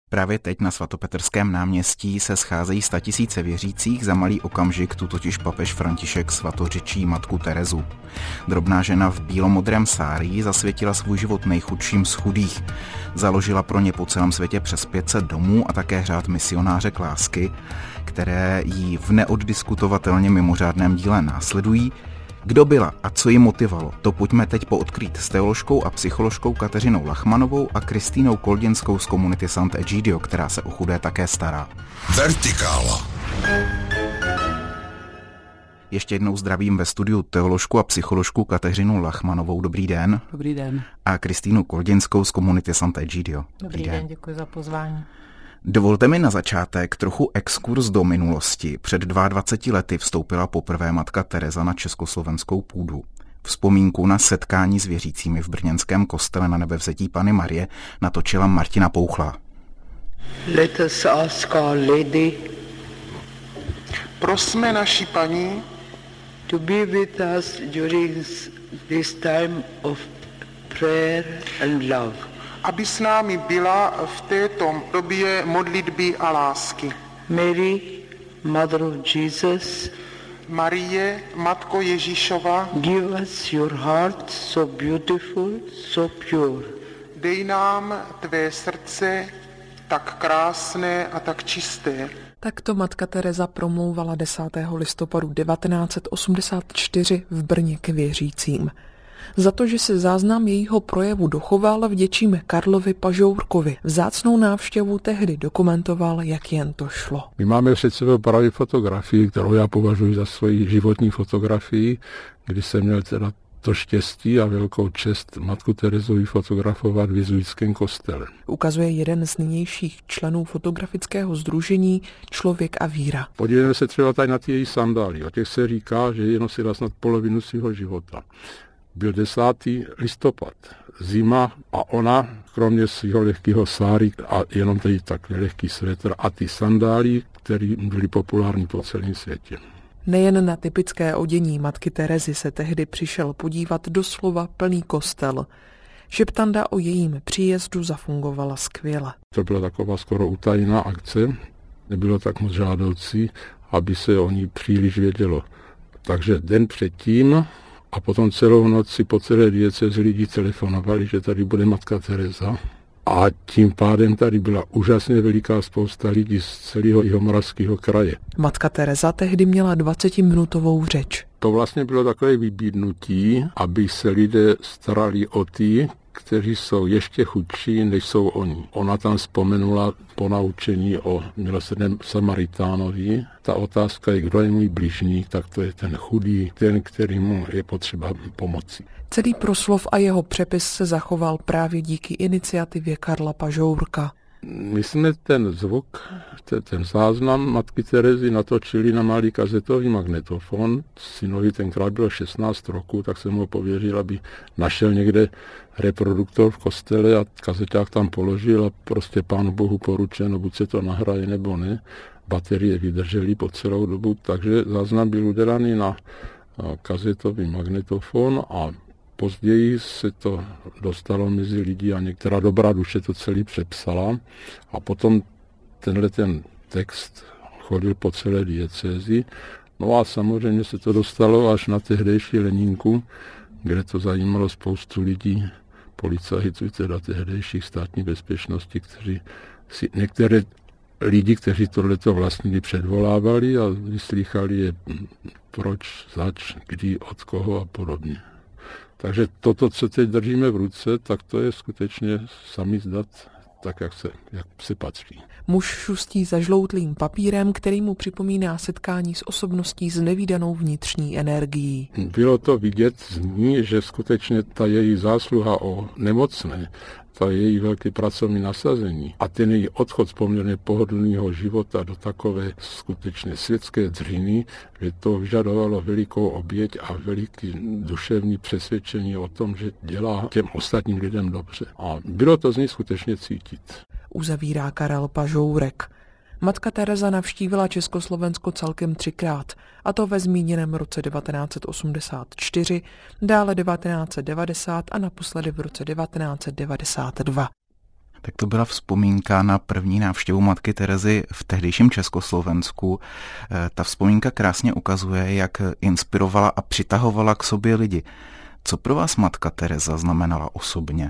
Právě teď na svatopetrském náměstí se scházejí statisíce věřících, za malý okamžik tu totiž papež František svatořečí matku Terezu. Drobná žena v bílomodrém sárii zasvětila svůj život nejchudším z chudých. Založila pro ně po celém světě přes 500 domů a také řád misionářek lásky, které jí v neoddiskutovatelně mimořádném díle následují. Kdo byla a co ji motivovalo, to pojďme teď poodkrýt s teoložkou a psycholožkou Kateřinou Lachmanovou a Kristýnou Kolděnskou z komunity Sant'Egidio, která se o chudé také stará. Vertikála. Ještě jednou zdravím ve studiu teoložku a psycholožku Kateřinu Lachmanovou. Dobrý den. Dobrý den. A Kristýnu Kolděnskou z komunity Sant'Egidio. Dobrý den, děkuji za pozvání. Dovolte mi na začátek trochu exkurs do minulosti. Před 22 lety vstoupila poprvé matka Tereza na československou půdu. Vzpomínku na setkání s věřícími v brněnském kostele Na Nebevzetí Panny Marie natočila Martina Pouchlá. Let us ask our Lady Prosme naši paní, to be with us during this time of prayer and love. aby s námi byla v této době modlitby a lásky. Mary, Mother of Jesus, Marie, Matko Ježíšova, give us your heart so beautiful, so pure. dej nám tvé srdce tak krásné a tak čisté. Takto matka Tereza promlouvala 10. listopadu 1984 v Brně k věřícím. Za to, že se záznam jejího projevu dochoval, vděčíme Karlovi Pažourkovi. Vzácnou návštěvu tehdy dokumentoval, jak jen to šlo. My máme před sebou právě fotografii, kterou já považuji za svoji životní fotografii, kdy jsem měl teda to štěstí a velkou čest matku Terezu fotografovat v jezuitském kostele. Ukazuje jeden z nynějších členů fotografického sdružení Člověk a víra. Podívejme se třeba tady na ty její sandály. O těch se říká, že je nosila snad polovinu svého života. Byl 10. listopad, zima a ona, kromě svého lehkého sáry a jenom tady takhle lehký svetr a ty sandály, které byly populární po celém světě. Nejen na typické odění matky Terezy se tehdy přišel podívat doslova plný kostel. Šeptanda o jejím příjezdu zafungovala skvěle. To byla taková skoro utajená akce, nebylo tak moc žádoucí, aby se o ní příliš vědělo. Takže den předtím a potom celou noc si po celé diecézi lidi telefonovali, že tady bude matka Tereza. A tím pádem tady byla úžasně veliká spousta lidí z celého Jihomoravského kraje. Matka Tereza tehdy měla 20-minutovou řeč. To vlastně bylo takové vybídnutí, aby se lidé starali o ty, kteří jsou ještě chudší, než jsou oni. Ona tam vzpomenula ponaučení o milosrdném Samaritánovi. Ta otázka je, kdo je můj bližní, tak to je ten chudý, ten, kterému je potřeba pomoci. Celý proslov a jeho přepis se zachoval právě díky iniciativě Karla Pažourka. My jsme ten zvuk, ten záznam matky Terezy natočili na malý kazetový magnetofon. Synovi tenkrát bylo 16 roku, tak jsem ho pověřil, aby našel někde reproduktor v kostele a kazeťák tam položil a prostě Pánu Bohu poručeno, buď se to nahraje nebo ne. Baterie vydržely po celou dobu, takže záznam byl udělaný na kazetový magnetofon a později se to dostalo mezi lidi a některá dobrá duše to celý přepsala a potom ten text chodil po celé diecézi. No a samozřejmě se to dostalo až na tehdejší Lenínku, kde to zajímalo spoustu lidí, policajtů, teda tehdejších státní bezpečnosti, kteří si některé lidi, kteří tohleto vlastnili, předvolávali a vyslýchali je proč, zač, kdy, od koho a podobně. Takže toto, co teď držíme v ruce, tak to je skutečně samizdat tak, jak se patří. Muž šustí zažloutlým papírem, který mu připomíná setkání s osobností s nevídanou vnitřní energií. Bylo to vidět z ní, že skutečně ta její zásluha o nemocné, ta její velké pracovní nasazení a ten její odchod z poměrně pohodlného života do takové skutečně světské dřiny, že to vyžadovalo velikou oběť a veliký duševní přesvědčení o tom, že dělá těm ostatním lidem dobře. A bylo to z ní skutečně cítit. Uzavírá Karel Pažourek. Matka Tereza navštívila Československo celkem 3krát, a to ve zmíněném roce 1984, dále 1990 a naposledy v roce 1992. Tak to byla vzpomínka na první návštěvu matky Terezy v tehdejším Československu. Ta vzpomínka krásně ukazuje, jak inspirovala a přitahovala k sobě lidi. Co pro vás matka Tereza znamenala osobně?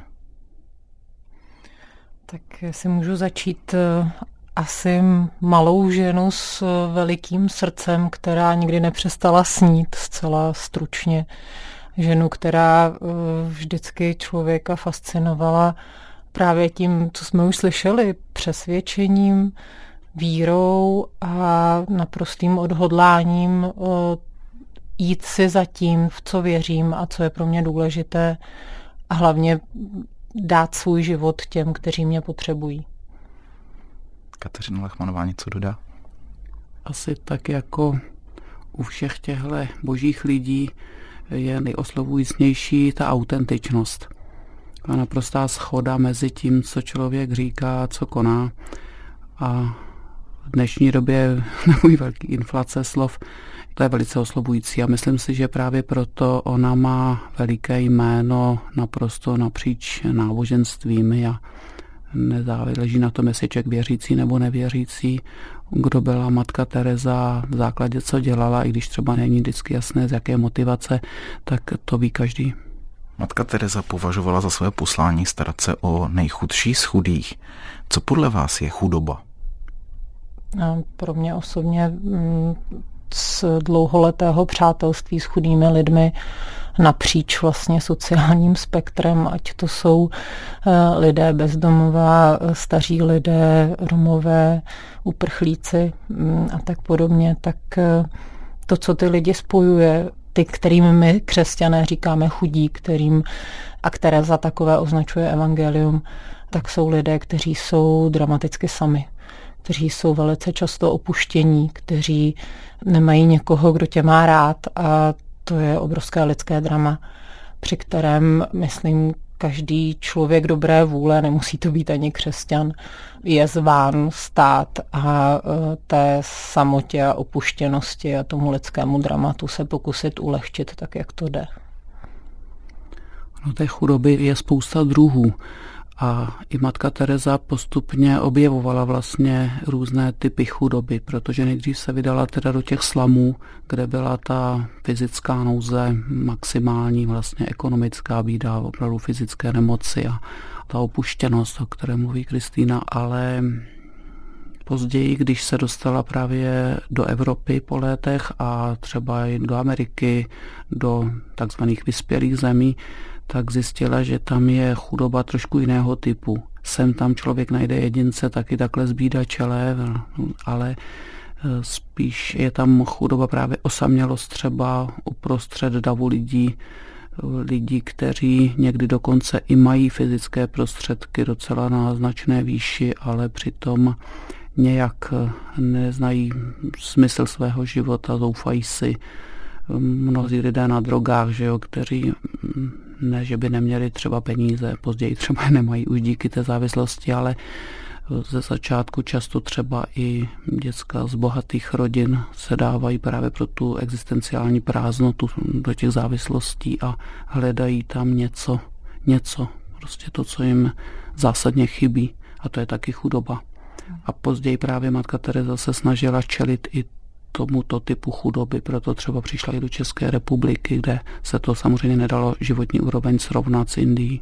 Tak si můžu začít asi malou ženu s velikým srdcem, která nikdy nepřestala snít, zcela stručně. Ženu, která vždycky člověka fascinovala právě tím, co jsme už slyšeli, přesvědčením, vírou a naprostým odhodláním jít si za tím, v co věřím a co je pro mě důležité a hlavně dát svůj život těm, kteří mě potřebují. Kateřina Lachmanová něco dodá? Asi tak jako u všech těchto božích lidí je nejoslovujícnější ta autentičnost. A naprostá shoda mezi tím, co člověk říká a co koná. A v dnešní době nemůj velký inflace slov, to je velice oslovující a myslím si, že právě proto ona má veliké jméno naprosto napříč náboženstvími a nezáleží na tom, jestli člověk věřící nebo nevěřící. Kdo byla matka Tereza, v základě co dělala, i když třeba není vždycky jasné, z jaké motivace, tak to ví každý. Matka Tereza považovala za své poslání starat se o nejchudší z chudých. Co podle vás je chudoba? Pro mě osobně z dlouholetého přátelství s chudými lidmi napříč vlastně sociálním spektrem, ať to jsou lidé bezdomová, staří lidé, Romové, uprchlíci a tak podobně, tak to, co ty lidi spojuje, ty, kterým my křesťané říkáme chudí, a které za takové označuje evangelium, tak jsou lidé, kteří jsou dramaticky sami, kteří jsou velice často opuštění, kteří nemají někoho, kdo tě má rád a to je obrovské lidské drama, při kterém, myslím, každý člověk dobré vůle, nemusí to být ani křesťan, je zván stát a té samotě a opuštěnosti a tomu lidskému dramatu se pokusit ulehčit tak, jak to jde. No, té chudoby je spousta druhů. A i matka Tereza postupně objevovala vlastně různé typy chudoby, protože nejdřív se vydala teda do těch slamů, kde byla ta fyzická nouze maximální, vlastně ekonomická bída, opravdu fyzické nemoci a ta opuštěnost, o které mluví Kristýna, ale později, když se dostala právě do Evropy po létech a třeba i do Ameriky, do takzvaných vyspělých zemí, tak zjistila, že tam je chudoba trošku jiného typu. Sem tam člověk najde jedince taky takhle zbídačelé, ale spíš je tam chudoba právě osamělost třeba uprostřed davu lidí, kteří někdy dokonce i mají fyzické prostředky docela na značné výši, ale přitom nějak neznají smysl svého života, zoufají si. Mnozí lidé na drogách, že jo, kteří ne, že by neměli třeba peníze, později třeba nemají už díky té závislosti, ale ze začátku často třeba i děcka z bohatých rodin se dávají právě pro tu existenciální prázdnotu do těch závislostí a hledají tam něco, prostě to, co jim zásadně chybí, a to je taky chudoba. A později právě matka Tereza se snažila čelit i tomuto typu chudoby, proto třeba přišla i do České republiky, kde se to samozřejmě nedalo životní úroveň srovnat s Indií.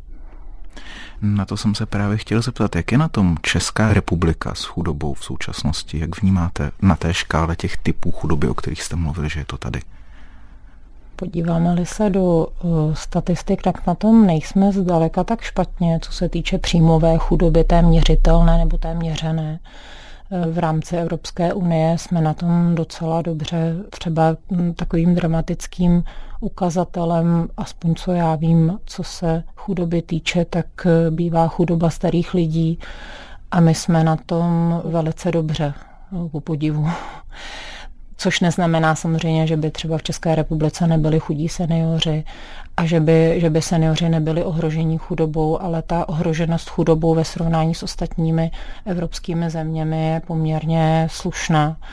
Na to jsem se právě chtěl zeptat, jak je na tom Česká republika s chudobou v současnosti? Jak vnímáte na té škále těch typů chudoby, o kterých jste mluvili, že je to tady? Podíváme-li se do statistik, tak na tom nejsme zdaleka tak špatně, co se týče příjmové chudoby, té měřitelné nebo té měřené. V rámci Evropské unie jsme na tom docela dobře. Třeba takovým dramatickým ukazatelem, aspoň co já vím, co se chudoby týče, tak bývá chudoba starých lidí a my jsme na tom velice dobře, ku podivu. Což neznamená samozřejmě, že by třeba v České republice nebyli chudí seniori a že by seniori nebyli ohroženi chudobou, ale ta ohroženost chudobou ve srovnání s ostatními evropskými zeměmi je poměrně slušná.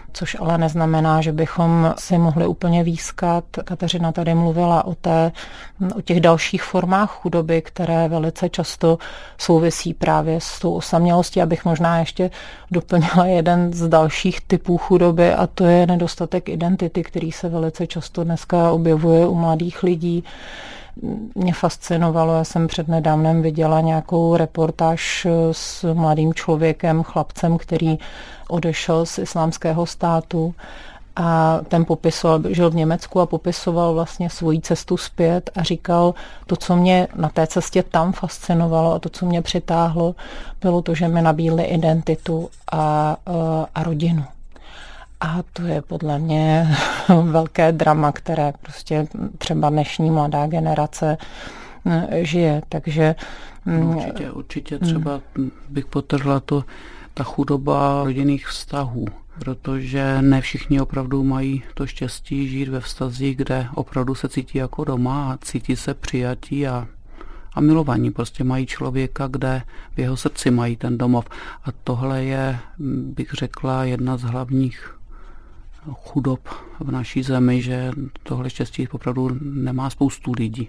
což ale neznamená, že bychom si mohli úplně výskat. Kateřina tady mluvila o těch dalších formách chudoby, které velice často souvisí právě s tou osamělostí. Abych možná ještě doplnila jeden z dalších typů chudoby, a to je nedostatek identity, který se velice často dneska objevuje u mladých lidí. Mě fascinovalo, já jsem přednedávnem viděla nějakou reportáž s mladým člověkem, chlapcem, který odešel z Islámského státu a ten popisoval, žil v Německu a popisoval vlastně svoji cestu zpět a říkal, to, co mě na té cestě tam fascinovalo a to, co mě přitáhlo, bylo to, že mi nabídli identitu a rodinu. A to je podle mě velké drama, které prostě třeba dnešní mladá generace žije. Takže Určitě třeba bych podtrhla ta chudoba rodinných vztahů, protože ne všichni opravdu mají to štěstí žít ve vztazích, kde opravdu se cítí jako doma a cítí se přijatí a milovaní. Prostě mají člověka, kde v jeho srdci mají ten domov. A tohle je, bych řekla, jedna z hlavních chudob v naší zemi, že tohle štěstí opravdu nemá spoustu lidí.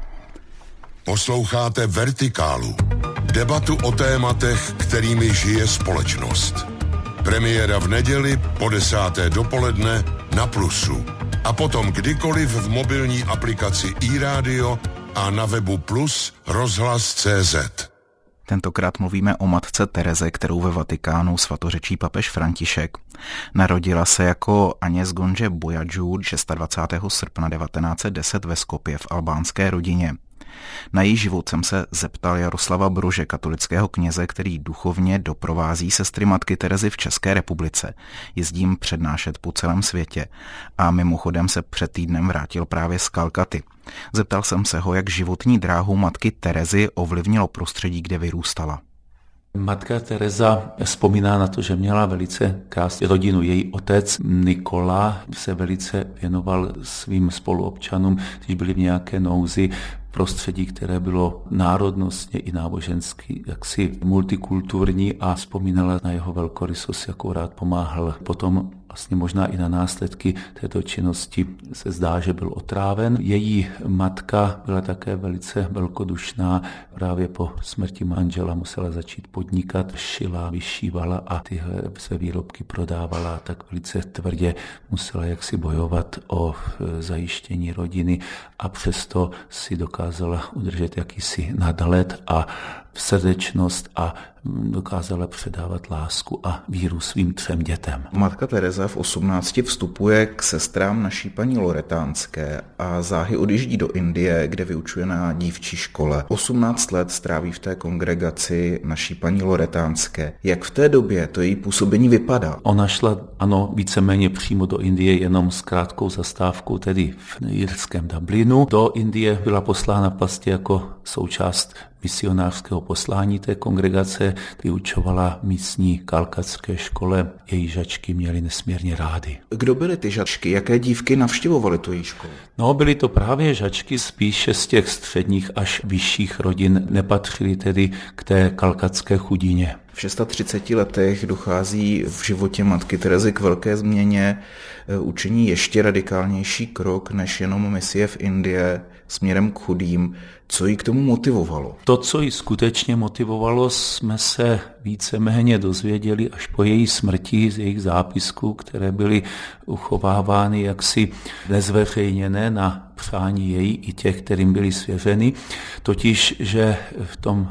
Posloucháte Vertikálu. Debatu o tématech, kterými žije společnost. Premiéra v neděli po 10. dopoledne na Plusu. A potom kdykoliv v mobilní aplikaci iRádio a na webu Plus rozhlas.cz. Tentokrát mluvíme o matce Tereze, kterou ve Vatikánu svatořečí papež František. Narodila se jako Agnès Gonže Bojađu 26. srpna 1910 ve Skopje v albánské rodině. Na její život jsem se zeptal Jaroslava Brože, katolického kněze, který duchovně doprovází sestry matky Terezy v České republice. Jezdím přednášet po celém světě a mimochodem se před týdnem vrátil právě z Kalkaty. Zeptal jsem se ho, jak životní dráhu matky Terezy ovlivnilo prostředí, kde vyrůstala. Matka Tereza vzpomíná na to, že měla velice krásnou rodinu. Její otec Nikola se velice věnoval svým spoluobčanům, když byli v nějaké nouzi, prostředí, které bylo národnostně i nábožensky jaksi multikulturní, a vzpomínala na jeho velkorysost, jakou rád pomáhal. Potom vlastně možná i na následky této činnosti se zdá, že byl otráven. Její matka byla také velice velkodušná. Právě po smrti manžela musela začít podnikat, šila, vyšívala a tyhle své výrobky prodávala, tak velice tvrdě musela jaksi bojovat o zajištění rodiny a přesto si dokázala udržet jakýsi nadhled a srdečnost a dokázala předávat lásku a víru svým 3 dětem. Matka Tereza v 18 vstupuje k sestrám naší paní Loretánské a záhy odjíždí do Indie, kde vyučuje na dívčí škole. 18 let stráví v té kongregaci naší paní Loretánské. Jak v té době to její působení vypadá? Ona šla, víceméně přímo do Indie, jenom s krátkou zastávkou, tedy v irském Dublinu. Do Indie byla poslána vlastně jako součást misionářského poslání té kongregace, vyučovala místní kalkatské škole. Její žačky měly nesmírně rády. Kdo byly ty žačky? Jaké dívky navštěvovaly tu její školu? Byly to právě žačky spíše z těch středních až vyšších rodin, nepatřily tedy k té kalkatské chudině. V 36 letech dochází v životě matky Terezy k velké změně, učiní ještě radikálnější krok než jenom misie v Indii směrem k chudým. Co jí k tomu motivovalo? To, co ji skutečně motivovalo, jsme se víceméně dozvěděli až po její smrti z jejich zápisků, které byly uchovávány jaksi nezveřejněné na přání její i těch, kterým byly svěřeny. Totiž, že v tom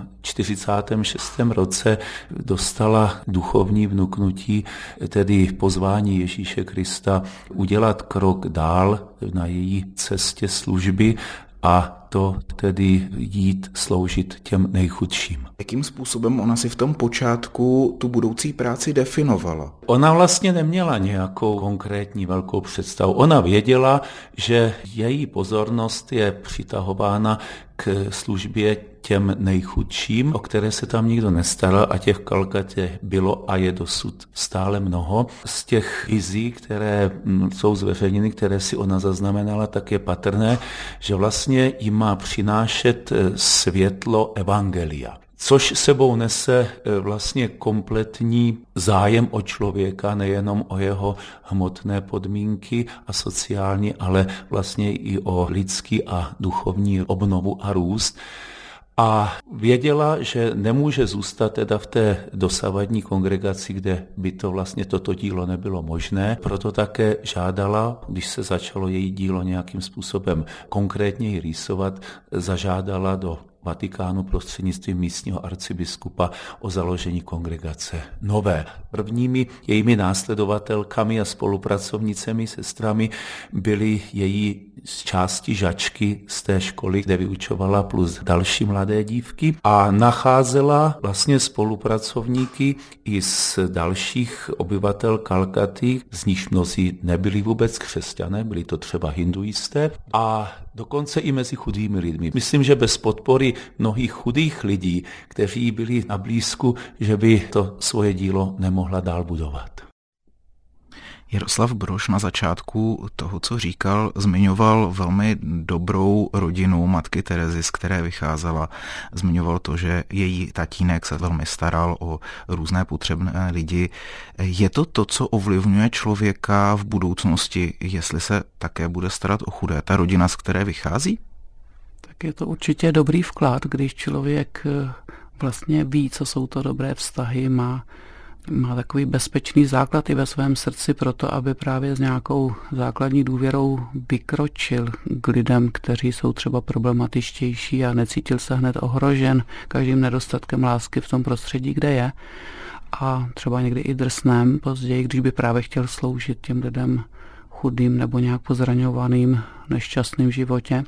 46. roce dostala duchovní vnuknutí, tedy pozvání Ježíše Krista, udělat krok dál na její cestě služby, a to tedy jít sloužit těm nejchudším. Jakým způsobem ona si v tom počátku tu budoucí práci definovala? Ona vlastně neměla nějakou konkrétní velkou představu. Ona věděla, že její pozornost je přitahována k službě těm nejchudším, o které se tam nikdo nestaral, a těch v Kalkatě bylo a je dosud stále mnoho. Z těch vizí, které jsou zveřejněny, které si ona zaznamenala, tak je patrné, že vlastně jim má přinášet světlo evangelia. což sebou nese vlastně kompletní zájem o člověka, nejenom o jeho hmotné podmínky a sociální, ale vlastně i o lidský a duchovní obnovu a růst. A věděla, že nemůže zůstat teda v té dosavadní kongregaci, kde by to vlastně toto dílo nebylo možné. Proto také žádala, když se začalo její dílo nějakým způsobem konkrétněji rýsovat, zažádala do Vatikánu prostřednictvím místního arcibiskupa o založení kongregace nové. Prvními jejími následovatelkami a spolupracovnicemi, sestrami, byly její z části žačky z té školy, kde vyučovala, plus další mladé dívky, a nacházela vlastně spolupracovníky i z dalších obyvatel Kalkaty, z nich mnozí nebyli vůbec křesťané, byli to třeba hinduisté, a dokonce i mezi chudými lidmi. Myslím, že bez podpory mnohých chudých lidí, kteří byli na blízku, že by to svoje dílo nemohla dál budovat. Jaroslav Brož na začátku toho, co říkal, zmiňoval velmi dobrou rodinu matky Terezy, z které vycházela. Zmiňoval to, že její tatínek se velmi staral o různé potřebné lidi. Je to to, co ovlivňuje člověka v budoucnosti, jestli se také bude starat o chudé, ta rodina, z které vychází? Tak je to určitě dobrý vklad, když člověk vlastně ví, co jsou to dobré vztahy, má takový bezpečný základ i ve svém srdci pro to, aby právě s nějakou základní důvěrou vykročil k lidem, kteří jsou třeba problematičtější a necítil se hned ohrožen každým nedostatkem lásky v tom prostředí, kde je. A třeba někdy i drsném později, když by právě chtěl sloužit těm lidem chudým nebo nějak pozraňovaným, nešťastným v životě.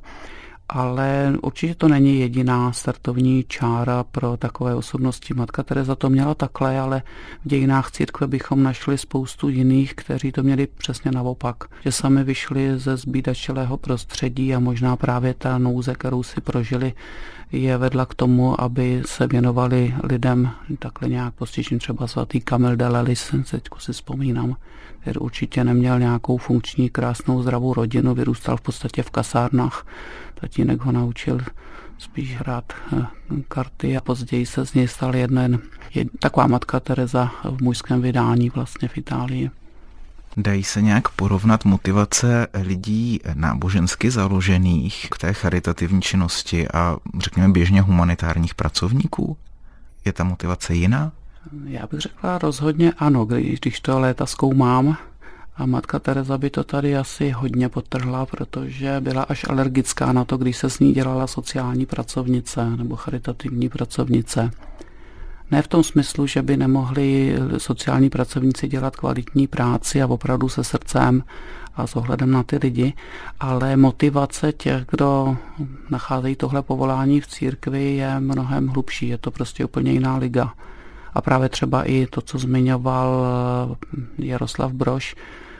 Ale určitě to není jediná startovní čára pro takové osobnosti. Matka Tereza to měla takhle, ale v dějinách církve bychom našli spoustu jiných, kteří to měli přesně naopak. Že sami vyšli ze zbídačelého prostředí a možná právě ta nouze, kterou si prožili, je vedla k tomu, aby se věnovali lidem takhle nějak postižen. Třeba svatý Kamil de Lelis, teďko si vzpomínám, který určitě neměl nějakou funkční, krásnou, zdravou rodinu, vyrůstal v podstatě v kasárnách. Tatínek ho naučil spíš hrát karty a později se z něj stal taková matka Tereza v mužském vydání vlastně v Itálii. Dají se nějak porovnat motivace lidí nábožensky založených k té charitativní činnosti a řekněme běžně humanitárních pracovníků? Je ta motivace jiná? Já bych řekla rozhodně ano, když to léta zkoumám. A matka Tereza by to tady asi hodně podtrhla, protože byla až alergická na to, když se s ní dělala sociální pracovnice nebo charitativní pracovnice. Ne v tom smyslu, že by nemohli sociální pracovníci dělat kvalitní práci a opravdu se srdcem a s ohledem na ty lidi, ale motivace těch, kdo nacházejí tohle povolání v církvi, je mnohem hlubší. Je to prostě úplně jiná liga. A právě třeba i to, co zmiňoval Jaroslav Brož,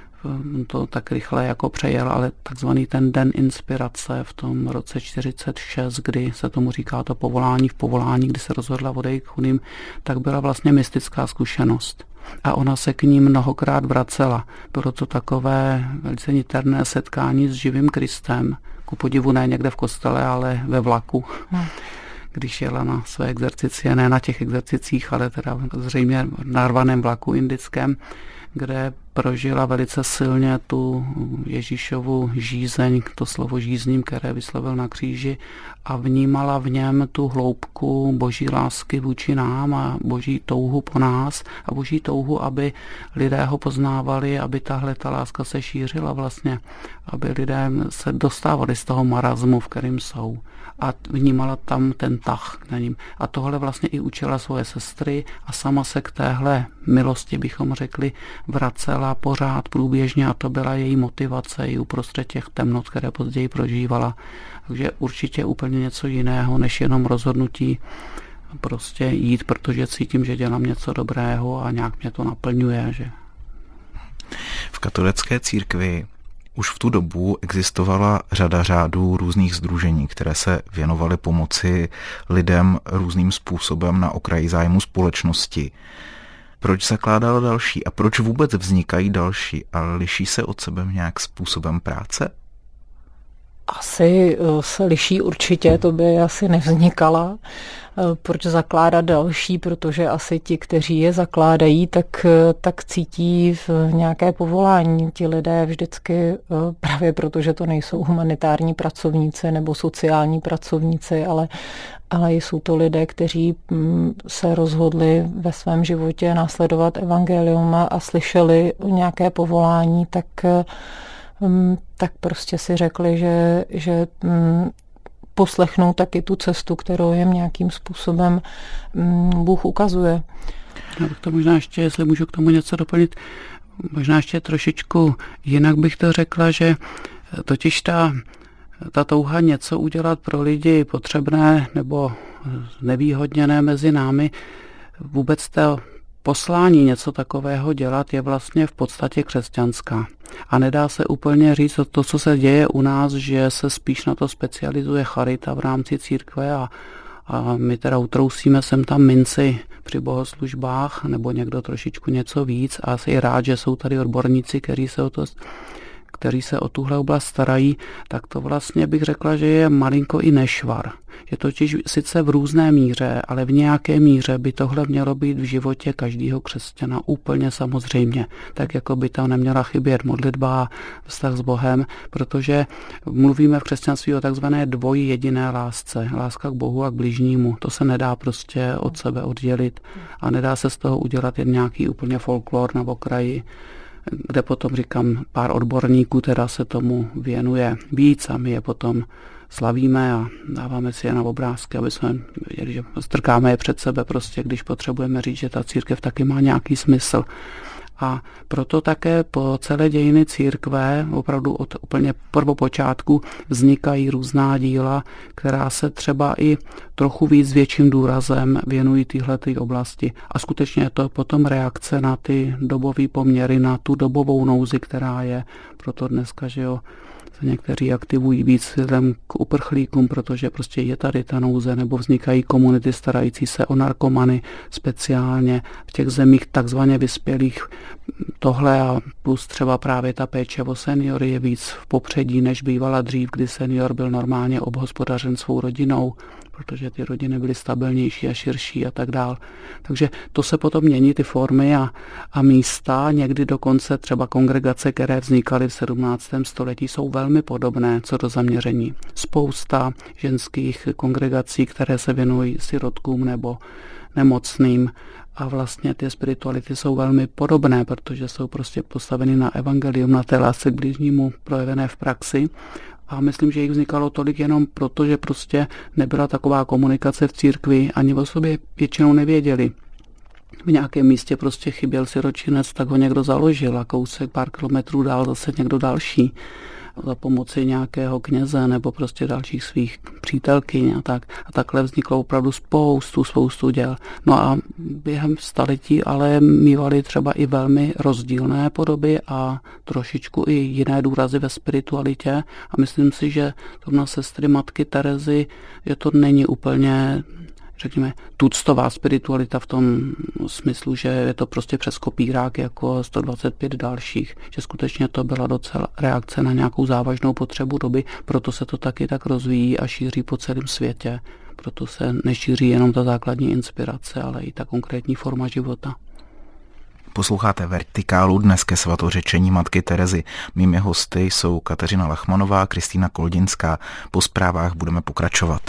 to tak rychle jako přejel, ale takzvaný ten den inspirace v tom roce 46, kdy se tomu říká to povolání v povolání, kdy se rozhodla odejít k chudým, tak byla vlastně mystická zkušenost. A ona se k ní mnohokrát vracela. Bylo to takové velice niterné setkání s živým Kristem. Ku podivu ne někde v kostele, ale ve vlaku. Když jela na své exercici, ne na těch exercicích, ale teda zřejmě v narvaném vlaku indickém, kde prožila velice silně tu Ježíšovu žízeň, to slovo žízním, které vyslovil na kříži, a vnímala v něm tu hloubku boží lásky vůči nám a boží touhu po nás a boží touhu, aby lidé ho poznávali, aby tahle ta láska se šířila vlastně, aby lidé se dostávali z toho marazmu, v kterém jsou. A vnímala tam ten tah na ním. A tohle vlastně i učila svoje sestry a sama se k téhle milosti, bychom řekli, vracela pořád průběžně a to byla její motivace i uprostřed těch temnot, které později prožívala. Takže určitě úplně něco jiného, než jenom rozhodnutí prostě jít, protože cítím, že dělám něco dobrého a nějak mě to naplňuje. Že... V katolické církvi už v tu dobu existovala řada řádů různých sdružení, které se věnovaly pomoci lidem různým způsobem na okraji zájmu společnosti. Proč zakládala další a proč vůbec vznikají další a liší se od sebe nějak způsobem práce? Asi se liší určitě, to by asi nevznikala. Proč zakládat další, protože asi ti, kteří je zakládají, tak cítí v nějaké povolání. Ti lidé vždycky, právě protože to nejsou humanitární pracovníci nebo sociální pracovníci, ale jsou to lidé, kteří se rozhodli ve svém životě následovat evangelium a slyšeli nějaké povolání, tak prostě si řekli, že poslechnou taky tu cestu, kterou jim nějakým způsobem Bůh ukazuje. Já bych to možná ještě, jestli můžu k tomu něco doplnit, možná ještě trošičku jinak bych to řekla, že totiž ta touha něco udělat pro lidi potřebné nebo nevýhodněné mezi námi, vůbec to poslání něco takového dělat je vlastně v podstatě křesťanská. A nedá se úplně říct to, co se děje u nás, že se spíš na to specializuje charita v rámci církve a my teda utrousíme sem tam minci při bohoslužbách nebo někdo trošičku něco víc a asi rád, že jsou tady odborníci, kteří se o tuhle oblast starají, tak to vlastně bych řekla, že je malinko i nešvar. Je totiž sice v různé míře, ale v nějaké míře by tohle mělo být v životě každého křesťana úplně samozřejmě. Tak jako by tam neměla chybět modlitba a vztah s Bohem, protože mluvíme v křesťanství o takzvané dvojjediné lásce. Láska k Bohu a k bližnímu. To se nedá prostě od sebe oddělit a nedá se z toho udělat jen nějaký úplně folklor na okraji, kde potom říkám, pár odborníků teda se tomu věnuje víc a my je potom slavíme a dáváme si je na obrázky, aby jsme věděli, že strkáme je před sebe prostě, když potřebujeme říct, že ta církev taky má nějaký smysl. A proto také po celé dějiny církve, opravdu od úplně prvopočátku, vznikají různá díla, která se třeba i trochu víc větším důrazem věnují téhleté oblasti. A skutečně je to potom reakce na ty dobové poměry, na tu dobovou nouzi, která je. Proto dneska, že jo, se někteří aktivují víc vzhledem k uprchlíkům, protože prostě je tady ta nouze, nebo vznikají komunity starající se o narkomany speciálně v těch zemích takzvaně vyspělých. Tohle a plus třeba právě ta péče o seniory je víc v popředí, než bývala dřív, kdy senior byl normálně obhospodařen svou rodinou, protože ty rodiny byly stabilnější a širší a tak dál. Takže to se potom mění ty formy a místa, někdy dokonce třeba kongregace, které vznikaly v 17. století, jsou velmi podobné co do zaměření. Spousta ženských kongregací, které se věnují sirotkům nebo nemocným a vlastně ty spirituality jsou velmi podobné, protože jsou prostě postaveny na evangelium, na té lásce k bližnímu projevené v praxi. A myslím, že jich vznikalo tolik jenom proto, že prostě nebyla taková komunikace v církvi, ani o sobě většinou nevěděli. V nějakém místě prostě chyběl siročinec, tak ho někdo založil a kousek pár kilometrů dál zase někdo další za pomoci nějakého kněze nebo prostě dalších svých přítelkyň a tak. A takhle vzniklo opravdu spoustu děl. No a během staletí ale mívali třeba i velmi rozdílné podoby a trošičku i jiné důrazy ve spiritualitě. A myslím si, že zrovna sestry matky Terezy, že to není úplně, řekněme, tuctová spiritualita v tom smyslu, že je to prostě přes kopírák jako 125 dalších, že skutečně to byla docela reakce na nějakou závažnou potřebu doby, proto se to taky tak rozvíjí a šíří po celém světě. Proto se nešíří jenom ta základní inspirace, ale i ta konkrétní forma života. Posloucháte Vertikálu dnes ke svatořečení matky Terezy. Mými hosty jsou Kateřina Lachmanová a Kristýna Koldinská. Po zprávách budeme pokračovat.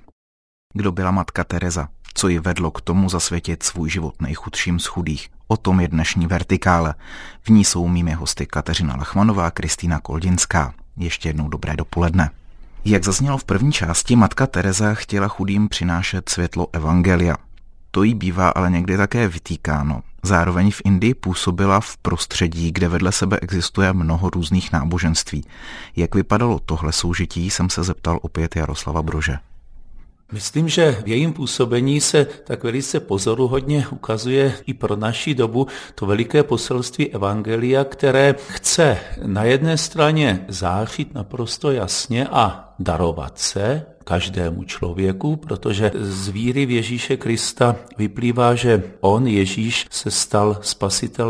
Kdo byla matka Tereza? Co ji vedlo k tomu zasvětit svůj život nejchudším z chudých? O tom je dnešní Vertikále. V ní jsou mými hosty Kateřina Lachmanová a Kristýna Koldinská. Ještě jednou dobré dopoledne. Jak zaznělo v první části, matka Tereza chtěla chudým přinášet světlo evangelia. To jí bývá ale někdy také vytýkáno. Zároveň v Indii působila v prostředí, kde vedle sebe existuje mnoho různých náboženství. Jak vypadalo tohle soužití, jsem se zeptal opět Jaroslava Brože. Myslím, že v jejím působení se tak velice pozoruhodně ukazuje i pro naši dobu to veliké poselství evangelia, které chce na jedné straně zářit naprosto jasně a darovat se každému člověku, protože z víry v Ježíše Krista vyplývá, že on, Ježíš, se stal spasitelem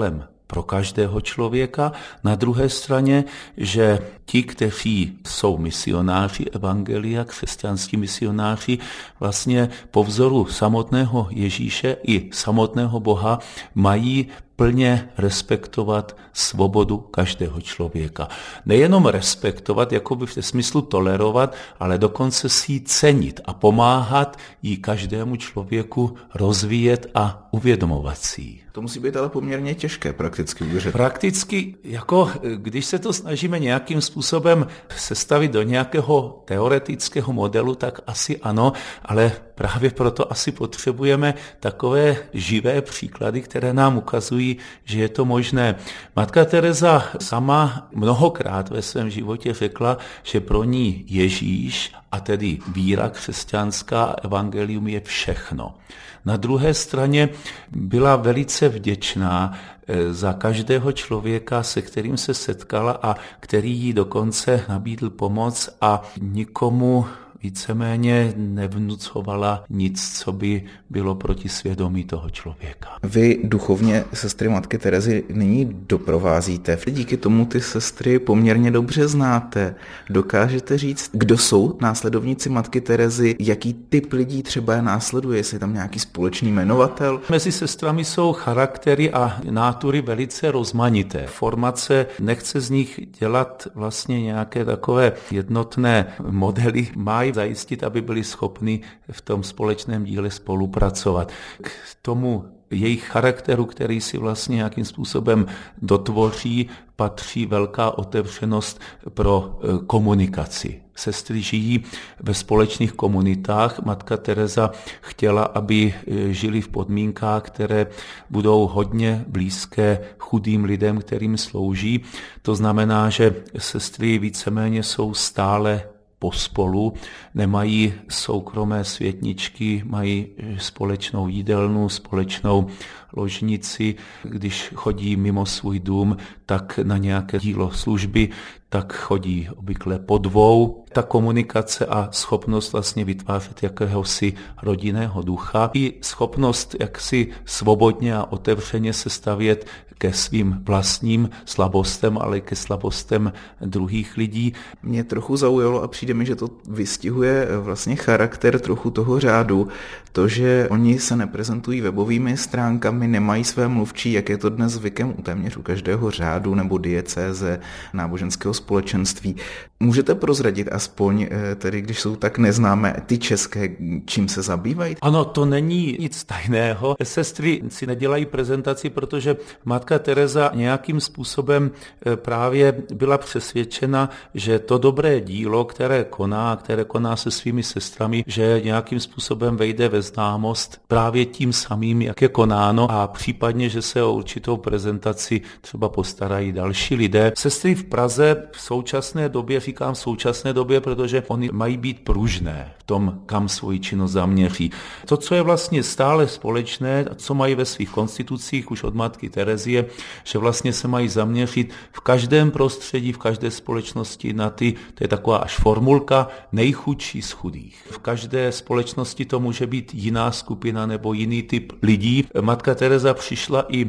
pro každého člověka, na druhé straně, že ti, kteří jsou misionáři evangelia, křesťanskí misionáři, vlastně po vzoru samotného Ježíše i samotného Boha mají plně respektovat svobodu každého člověka. Nejenom respektovat, jakoby v smyslu tolerovat, ale dokonce si ji cenit a pomáhat ji každému člověku rozvíjet a uvědomovat si ji. To musí být ale poměrně těžké prakticky uvěřit. Prakticky, jako když se to snažíme nějakým způsobem sestavit do nějakého teoretického modelu, tak asi ano, ale právě proto asi potřebujeme takové živé příklady, které nám ukazují, že je to možné. Matka Teresa sama mnohokrát ve svém životě řekla, že pro ní Ježíš, a tedy víra křesťanská, evangelium je všechno. Na druhé straně byla velice vděčná za každého člověka, se kterým se setkala a který jí dokonce nabídl pomoc a nikomu víceméně nevnucovala nic, co by bylo proti svědomí toho člověka. Vy duchovně sestry Matky Terezy nyní doprovázíte. Díky tomu ty sestry poměrně dobře znáte. Dokážete říct, kdo jsou následovníci Matky Terezy, jaký typ lidí třeba je následuje, jestli je tam nějaký společný jmenovatel? Mezi sestrami jsou charaktery a nátury velice rozmanité. Formace nechce z nich dělat vlastně nějaké takové jednotné modely, mají zajistit, aby byli schopni v tom společném díle spolupracovat. K tomu jejich charakteru, který si vlastně nějakým způsobem dotvoří, patří velká otevřenost pro komunikaci. Sestry žijí ve společných komunitách. Matka Teresa chtěla, aby žili v podmínkách, které budou hodně blízké chudým lidem, kterým slouží. To znamená, že sestry víceméně jsou stále pospolu, nemají soukromé světničky, mají společnou jídelnu, společnou ložnici. Když chodí mimo svůj dům, tak na nějaké dílo služby, tak chodí obvykle po dvou. Ta komunikace a schopnost vlastně vytvářet jakéhosi rodinného ducha i schopnost jaksi svobodně a otevřeně se stavět ke svým vlastním slabostem, ale i ke slabostem druhých lidí. Mě trochu zaujalo a přijde mi, že to vystihuje vlastně charakter trochu toho řádu. To, že oni se neprezentují webovými stránkami, nemají své mluvčí, jak je to dnes zvykem téměř u každého řádu nebo diecéze, náboženského společenství. Můžete prozradit aspoň, tedy když jsou tak neznámé, ty české, čím se zabývají? Ano, to není nic tajného. Sestry si nedělají prezentaci, protože Matka Teresa nějakým způsobem právě byla přesvědčena, že to dobré dílo, které koná se svými sestrami, že nějakým způsobem vejde ve známost právě tím samým, jak je konáno, a případně, že se o určitou prezentaci třeba postarají další lidé. Sestry v Praze v současné době, říkám v současné době, protože oni mají být pružné v tom, kam svoji činnost zaměří. To, co je vlastně stále společné, co mají ve svých konstitucích už od Matky Terezy, je, že vlastně se mají zaměřit v každém prostředí, v každé společnosti na ty, to je taková až formulka, nejchudší z chudých. V každé společnosti to může být jiná skupina nebo jiný typ lidí. Matka Teresa přišla i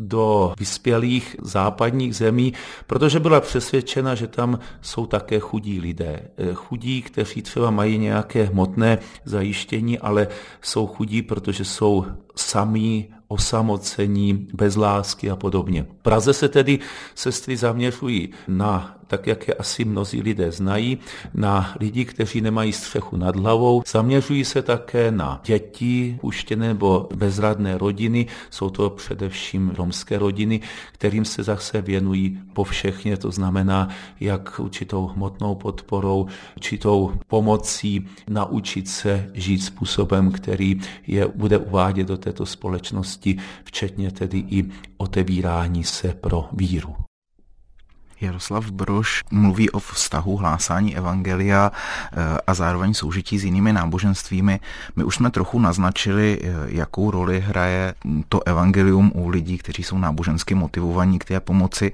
do vyspělých západních zemí, protože byla přesvědčena, že tam jsou také chudí lidé. Chudí, kteří třeba mají nějaké hmotné zajištění, ale jsou chudí, protože jsou samí, osamocení, bez lásky a podobně. V Praze se tedy sestry zaměřují na, tak jak je asi mnozí lidé znají, na lidi, kteří nemají střechu nad hlavou. Zaměřují se také na děti, puštěné nebo bezradné rodiny. Jsou to především romské rodiny, kterým se zase věnují povšechně, to znamená jak určitou hmotnou podporou, určitou pomocí naučit se žít způsobem, který je bude uvádět do této společnosti, včetně tedy i otevírání se pro víru. Jaroslav Brož mluví o vztahu hlásání evangelia a zároveň soužití s jinými náboženstvími. My už jsme trochu naznačili, jakou roli hraje to evangelium u lidí, kteří jsou nábožensky motivovaní k té pomoci.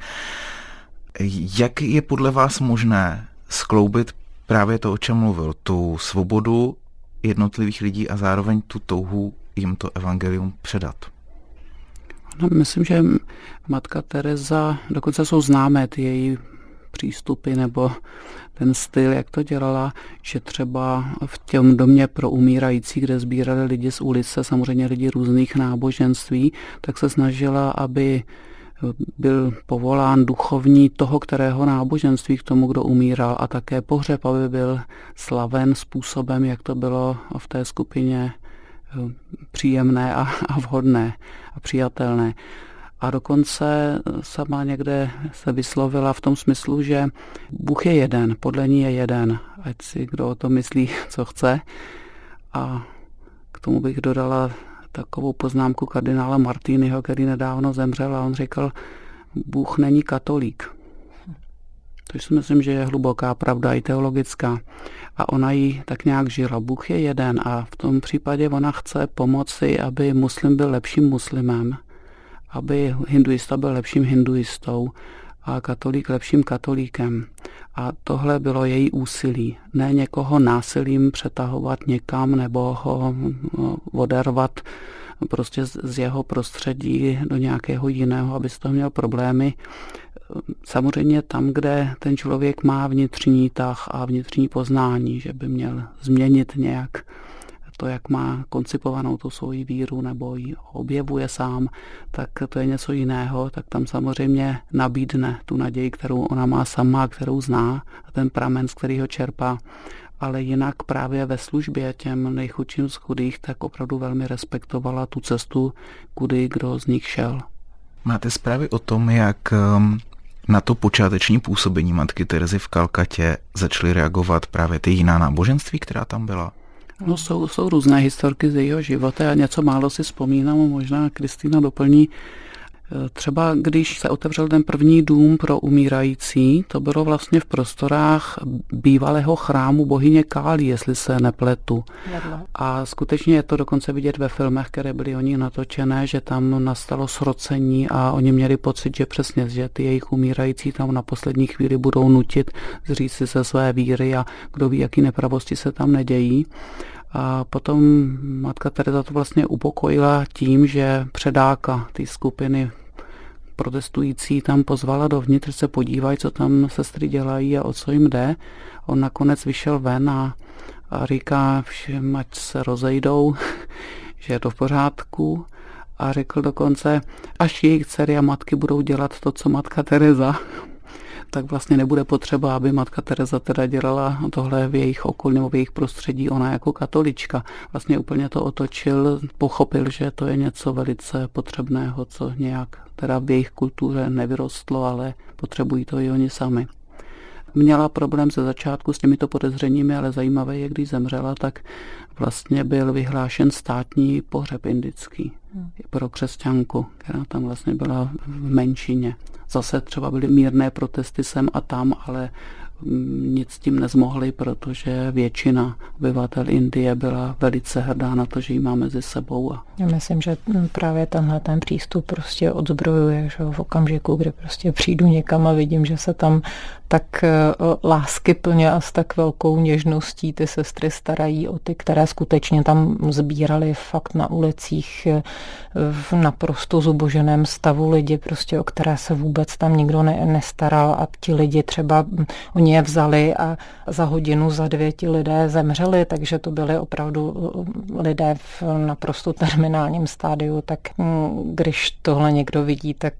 Jak je podle vás možné skloubit právě to, o čem mluvil, tu svobodu jednotlivých lidí a zároveň tu touhu jim to evangelium předat? No, myslím, že matka Teresa, dokonce jsou známé ty její přístupy nebo ten styl, jak to dělala, že třeba v těm domě pro umírající, kde sbírali lidi z ulice, samozřejmě lidi různých náboženství, tak se snažila, aby byl povolán duchovní toho, kterého náboženství k tomu, kdo umíral, a také pohřeb, aby byl slaven způsobem, jak to bylo v té skupině příjemné a vhodné a přijatelné. A dokonce sama někde se vyslovila v tom smyslu, že Bůh je jeden, podle ní je jeden, ať si kdo o to myslí, co chce. A k tomu bych dodala takovou poznámku kardinála Martiniho, který nedávno zemřel, a on říkal, Bůh není katolík. To si myslím, že je hluboká pravda i teologická. A ona ji tak nějak žila. Bůh je jeden a v tom případě ona chce pomoci, aby muslim byl lepším muslimem, aby hinduista byl lepším hinduistou a katolík lepším katolíkem. A tohle bylo její úsilí. Ne někoho násilím přetahovat někam nebo ho odervat prostě z jeho prostředí do nějakého jiného, aby z toho měl problémy. Samozřejmě tam, kde ten člověk má vnitřní tah a vnitřní poznání, že by měl změnit nějak to, jak má koncipovanou tu svoji víru nebo ji objevuje sám, tak to je něco jiného, tak tam samozřejmě nabídne tu naději, kterou ona má sama, kterou zná, a ten pramen, z kterého čerpá. Ale jinak právě ve službě těm nejchudším z chudých tak opravdu velmi respektovala tu cestu, kudy kdo z nich šel. Máte zprávy o tom, jak na to počáteční působení matky Terezy v Kalkatě začaly reagovat právě ty jiná náboženství, která tam byla? No, jsou různé historky z jejího života a něco málo si vzpomínám, možná Kristýna doplní. Třeba když se otevřel ten první dům pro umírající, to bylo vlastně v prostorách bývalého chrámu bohyně Káli, jestli se nepletu. A skutečně je to dokonce vidět ve filmech, které byly o ní natočené, že tam nastalo srocení a oni měli pocit, že přesně, že ty jejich umírající tam na poslední chvíli budou nutit zříct si se své víry a kdo ví, jaký nepravosti se tam nedějí. A potom matka Teresa to vlastně upokojila tím, že předáka té skupiny protestující tam pozvala dovnitř se podívat, co tam sestry dělají a o co jim jde. On nakonec vyšel ven a říká všem, ať se rozejdou, že je to v pořádku, a řekl dokonce, až jejich dcery a matky budou dělat to, co matka Teresa, tak vlastně nebude potřeba, aby matka Teresa teda dělala tohle v jejich okolí nebo v jejich prostředí, ona jako katolička. Vlastně úplně to otočil, pochopil, že to je něco velice potřebného, co nějak teda v jejich kultuře nevyrostlo, ale potřebují to i oni sami. Měla problém ze začátku s těmito podezřeními, ale zajímavé je, když zemřela, tak vlastně byl vyhlášen státní pohřeb indický pro křesťanku, která tam vlastně byla v menšině. Zase třeba byly mírné protesty sem a tam, ale nic s tím nezmohli, protože většina obyvatel Indie byla velice hrdá na to, že ji má mezi sebou. Já myslím, že právě tenhle ten přístup prostě odzbrojuje, že v okamžiku, kdy prostě přijdu někam a vidím, že se tam tak láskyplně a s tak velkou něžností ty sestry starají o ty, které skutečně tam sbírali fakt na ulicích v naprosto zuboženém stavu lidi, prostě o které se vůbec tam nikdo nestaral, a ti lidi třeba, oni je vzali a za hodinu, za dvě ti lidé zemřeli, takže to byli opravdu lidé v naprosto terminálním stádiu, tak když tohle někdo vidí, tak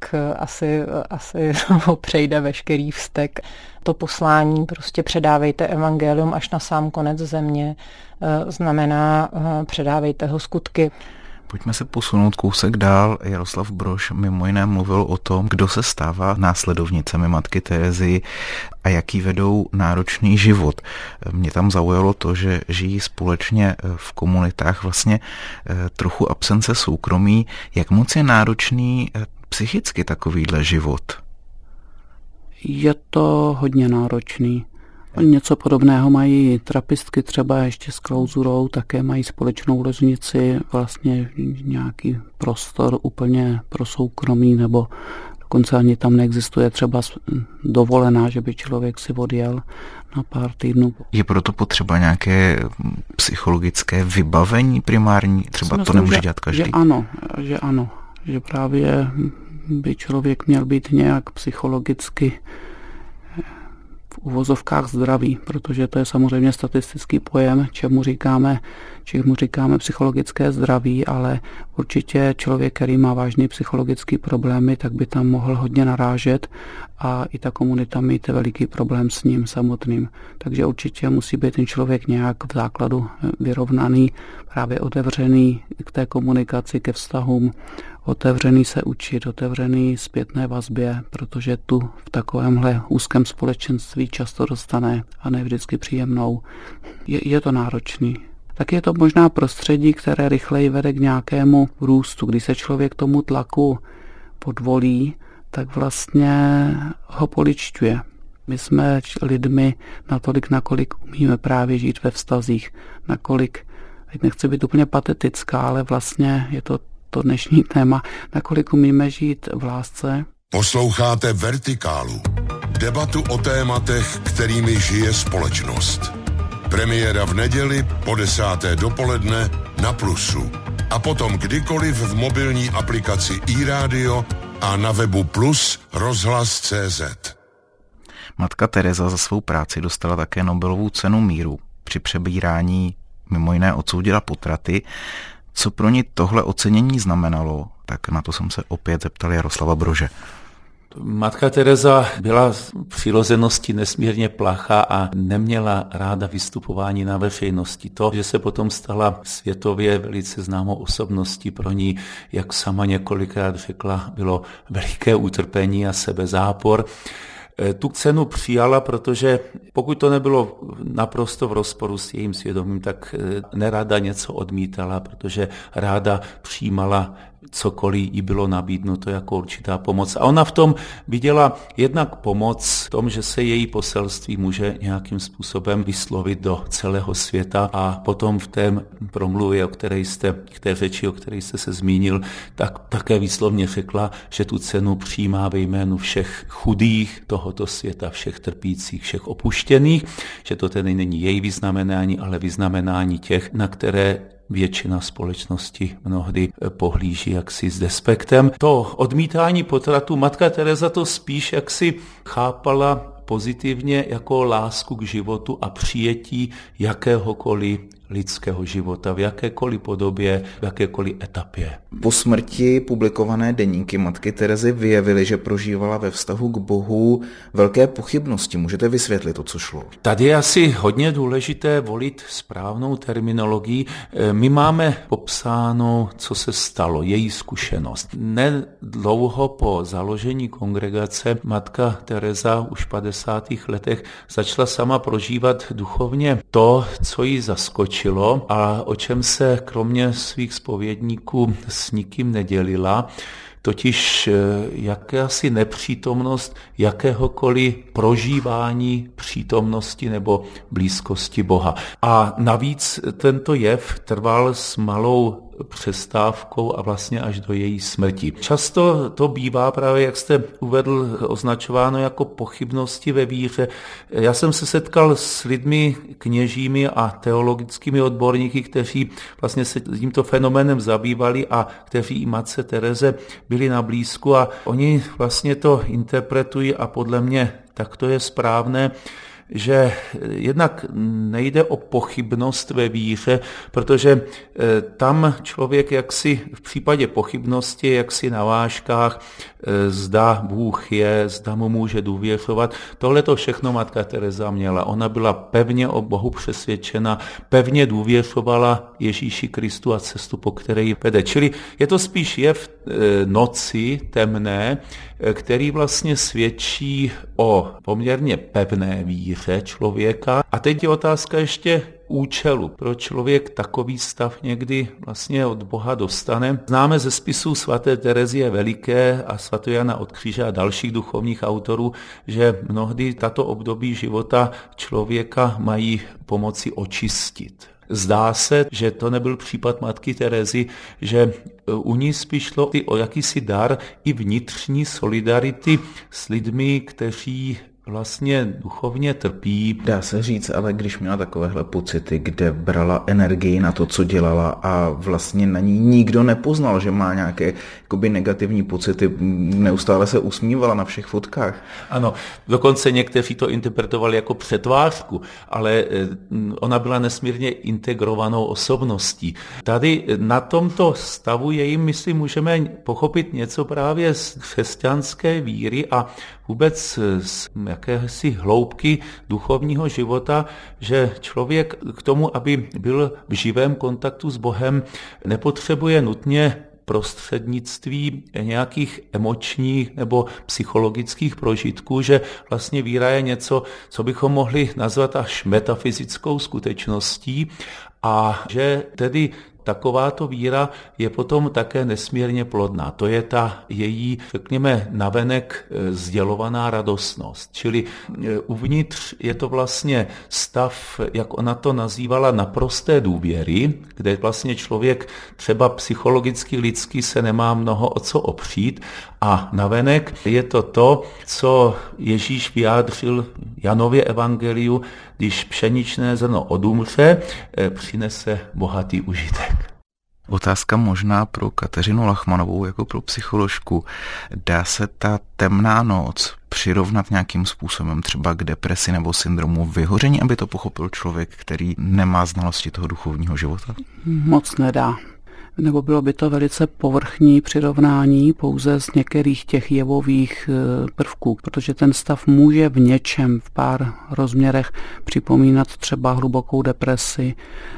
asi ho přejde veškerý vztek. To poslání, prostě předávejte evangelium až na sám konec země, znamená předávejte ho skutky. Pojďme se posunout kousek dál. Jaroslav Brož mimo jiné mluvil o tom, kdo se stává následovnicemi matky Terezy a jaký vedou náročný život. Mě tam zaujalo to, že žijí společně v komunitách vlastně trochu absence soukromí. Jak moc je náročný psychicky takovýhle život? Je to hodně náročný. Něco podobného mají trapistky třeba ještě s klauzurou, také mají společnou ložnici, vlastně nějaký prostor úplně pro soukromí, nebo dokonce ani tam neexistuje třeba dovolená, že by člověk si odjel na pár týdnů. Je proto potřeba nějaké psychologické vybavení primární? Třeba to nemůže dělat každý? Že ano. že právě by člověk měl být nějak psychologicky v uvozovkách zdravý, protože to je samozřejmě statistický pojem, čemu říkáme psychologické zdraví, ale určitě člověk, který má vážné psychologické problémy, tak by tam mohl hodně narážet a i ta komunita mít veliký problém s ním samotným. Takže určitě musí být ten člověk nějak v základu vyrovnaný, právě otevřený k té komunikaci, ke vztahům, otevřený se učit, otevřený zpětné vazbě, protože tu v takovémhle úzkém společenství často dostane a ne vždycky příjemnou. Je to náročný. Tak je to možná prostředí, které rychleji vede k nějakému růstu. Když se člověk tomu tlaku podvolí, tak vlastně ho poličťuje. My jsme lidmi natolik, nakolik umíme právě žít ve vztazích, nakolik, teď nechci být úplně patetická, ale vlastně je to dnešní téma, nakolik umíme žít v lásce. Posloucháte Vertikálu. Debatu o tématech, kterými žije společnost. Premiéra v neděli po 10. dopoledne na Plusu. A potom kdykoliv v mobilní aplikaci iRádio a na webu Plus rozhlas.cz. Matka Tereza za svou práci dostala také Nobelovu cenu míru. Při přebírání mimo jiné odsoudila potraty. Co pro ní tohle ocenění znamenalo, tak na to jsem se opět zeptal Jaroslava Brože. Matka Tereza byla v přirozenosti nesmírně plachá a neměla ráda vystupování na veřejnosti. To, že se potom stala světově velice známou osobností, pro ní, jak sama několikrát řekla, bylo veliké utrpení a sebezápor. Tu cenu přijala, protože pokud to nebylo naprosto v rozporu s jejím svědomím, tak nerada něco odmítala, protože ráda přijímala cokoliv jí bylo nabídnuto jako určitá pomoc. A ona v tom viděla jednak pomoc v tom, že se její poselství může nějakým způsobem vyslovit do celého světa a potom v té promluvě, k té řeči, o které jste se zmínil, tak také výslovně řekla, že tu cenu přijímá ve jménu všech chudých tohoto světa, všech trpících, všech opuštěných, že to tedy není její vyznamenání, ale vyznamenání těch, na které většina společnosti mnohdy pohlíží jaksi s despektem. To odmítání potratu matka Tereza to spíš jaksi chápala pozitivně jako lásku k životu a přijetí jakéhokoliv lidského života v jakékoliv podobě, v jakékoliv etapě. Po smrti publikované deníky matky Terezy vyjevily, že prožívala ve vztahu k Bohu velké pochybnosti. Můžete vysvětlit, o co šlo? Tady je asi hodně důležité volit správnou terminologii. My máme popsáno, co se stalo, její zkušenost. Nedlouho po založení kongregace matka Tereza už v 50. letech začala sama prožívat duchovně to, co jí zaskočilo a o čem se kromě svých zpovědníků s nikým nedělila, totiž jakási nepřítomnost jakéhokoliv prožívání přítomnosti nebo blízkosti Boha. A navíc tento jev trval s malou přestávkou a vlastně až do její smrti. Často to bývá právě, jak jste uvedl, označováno jako pochybnosti ve víře. Já jsem se setkal s lidmi, kněžími a teologickými odborníky, kteří vlastně se tímto fenoménem zabývali a kteří i matce Tereze byli na blízku a oni vlastně to interpretují a podle mě tak to je správné, že jednak nejde o pochybnost ve víře, protože tam člověk jaksi v případě pochybnosti, jaksi na vážkách, zda Bůh je, zda mu může důvěřovat. Tohle to všechno matka Tereza měla. Ona byla pevně o Bohu přesvědčena, pevně důvěřovala Ježíši Kristu a cestu, po které ji vede. Čili je to spíš jev noci temné, který vlastně svědčí o poměrně pevné víře člověka. A teď je otázka ještě účelu, proč člověk takový stav někdy vlastně od Boha dostane. Známe ze spisů svaté Terezie Veliké a svatého Jana od Kříže a dalších duchovních autorů, že mnohdy tato období života člověka mají pomoci očistit. Zdá se, že to nebyl případ matky Terezy, že u ní spíš šlo o jakýsi dar i vnitřní solidarity s lidmi, kteří vlastně duchovně trpí. Dá se říct, ale když měla takovéhle pocity, kde brala energii na to, co dělala a vlastně na ní nikdo nepoznal, že má nějaké jakoby negativní pocity, neustále se usmívala na všech fotkách. Ano, dokonce někteří to interpretovali jako přetvářku, ale ona byla nesmírně integrovanou osobností. Tady na tomto stavu jejím, myslím, můžeme pochopit něco právě z křesťanské víry a vůbec z jakési hloubky duchovního života, že člověk k tomu, aby byl v živém kontaktu s Bohem, nepotřebuje nutně prostřednictví nějakých emočních nebo psychologických prožitků, že vlastně víra je něco, co bychom mohli nazvat až metafyzickou skutečností a že tedy takováto víra je potom také nesmírně plodná. To je ta její, řekněme, navenek sdělovaná radostnost. Čili uvnitř je to vlastně stav, jak ona to nazývala, naprosté důvěry, kde vlastně člověk třeba psychologicky, lidsky se nemá mnoho o co opřít a navenek je to, co Ježíš vyjádřil Janově evangeliu, když pšeničné zrno odumře, přinese bohatý užitek. Otázka možná pro Kateřinu Lachmanovou jako pro psycholožku. Dá se ta temná noc přirovnat nějakým způsobem třeba k depresi nebo syndromu vyhoření, aby to pochopil člověk, který nemá znalosti toho duchovního života? Moc nedá. Nebo bylo by to velice povrchní přirovnání pouze z některých těch jevových prvků, protože ten stav může v něčem, v pár rozměrech připomínat třeba hlubokou depresi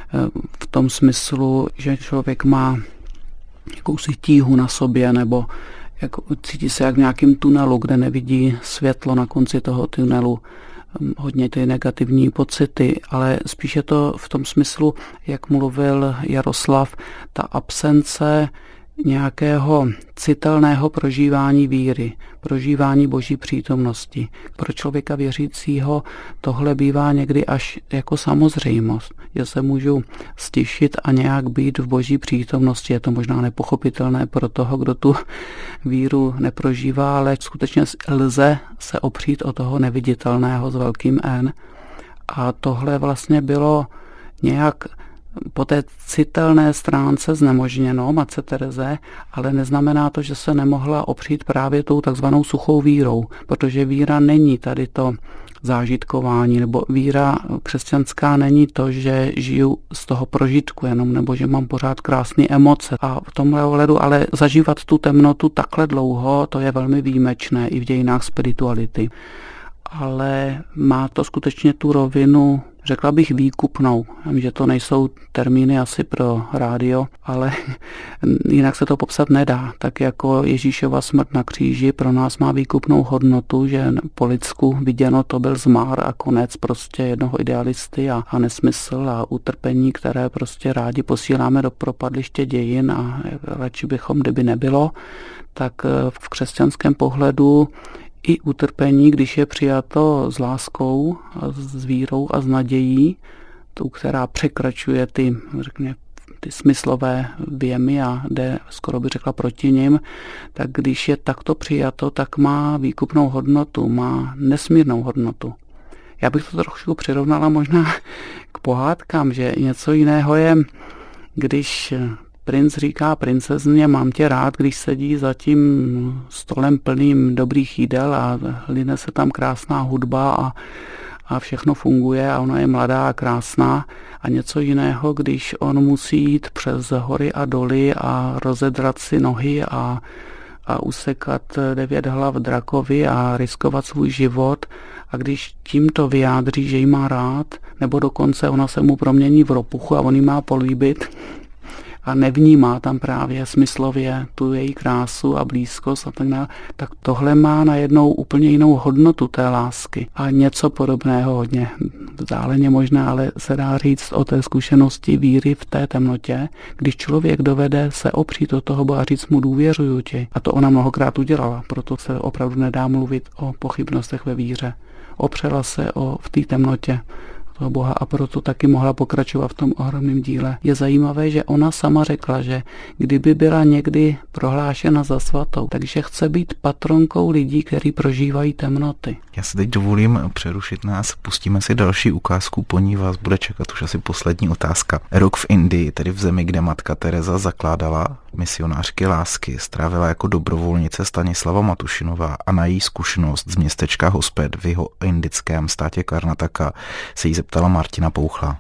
v tom smyslu, že člověk má jakousi tíhu na sobě nebo cítí se jak v nějakém tunelu, kde nevidí světlo na konci toho tunelu. Hodně ty negativní pocity, ale spíše to v tom smyslu, jak mluvil Jaroslav, ta absence nějakého citelného prožívání víry, prožívání Boží přítomnosti. Pro člověka věřícího tohle bývá někdy až jako samozřejmost, že se můžu stišit a nějak být v Boží přítomnosti. Je to možná nepochopitelné pro toho, kdo tu víru neprožívá, ale skutečně lze se opřít o toho neviditelného s velkým N. A tohle vlastně bylo nějak po té citelné stránce znemožněno matce Tereze, ale neznamená to, že se nemohla opřít právě tou takzvanou suchou vírou, protože víra není tady to zážitkování, nebo víra křesťanská není to, že žiju z toho prožitku jenom, nebo že mám pořád krásné emoce. A v tomhle ohledu ale zažívat tu temnotu takhle dlouho, to je velmi výjimečné i v dějinách spirituality. Ale má to skutečně tu rovinu, řekla bych, výkupnou. Vím, že to nejsou termíny asi pro rádio, ale jinak se to popsat nedá. Tak jako Ježíšova smrt na kříži pro nás má výkupnou hodnotu, že po lidsku viděno to byl zmar a konec prostě jednoho idealisty a nesmysl a utrpení, které prostě rádi posíláme do propadliště dějin a radši bychom, kdyby nebylo, tak v křesťanském pohledu i utrpení, když je přijato s láskou, a s vírou a s nadějí, tou, která překračuje ty smyslové věmy a jde, skoro by řekla, proti nim, tak když je takto přijato, tak má výkupnou hodnotu, má nesmírnou hodnotu. Já bych to trošku přirovnala možná k pohádkám, že něco jiného je, když princ říká princezně, mám tě rád, když sedí za tím stolem plným dobrých jídel a line se tam krásná hudba a všechno funguje a ona je mladá a krásná. A něco jiného, když on musí jít přes hory a doly a rozedrat si nohy a usekat 9 hlav drakovi a riskovat svůj život. A když tímto vyjádří, že jí má rád, nebo dokonce ona se mu promění v ropuchu a on jí má políbit, a nevnímá tam právě smyslově tu její krásu a blízkost a tak tohle má najednou úplně jinou hodnotu té lásky. A něco podobného hodně vzdáleně možná, ale se dá říct o té zkušenosti víry v té temnotě, když člověk dovede se opřít od toho Boha a říct mu důvěřuju ti. A to ona mnohokrát udělala, proto se opravdu nedá mluvit o pochybnostech ve víře. Opřela se v té temnotě toho Boha a proto taky mohla pokračovat v tom ohromném díle. Je zajímavé, že ona sama řekla, že kdyby byla někdy prohlášena za svatou, takže chce být patronkou lidí, kteří prožívají temnoty. Já si teď dovolím přerušit nás, pustíme si další ukázku, po ní vás bude čekat už asi poslední otázka. Rok v Indii, tedy v zemi, kde matka Tereza zakládala misionářky lásky, strávila jako dobrovolnice Stanislava Matušinová a na její zkušenost z městečka Hospet v jeho indickém státě Karnataka se jí zeptala Martina Pouchla.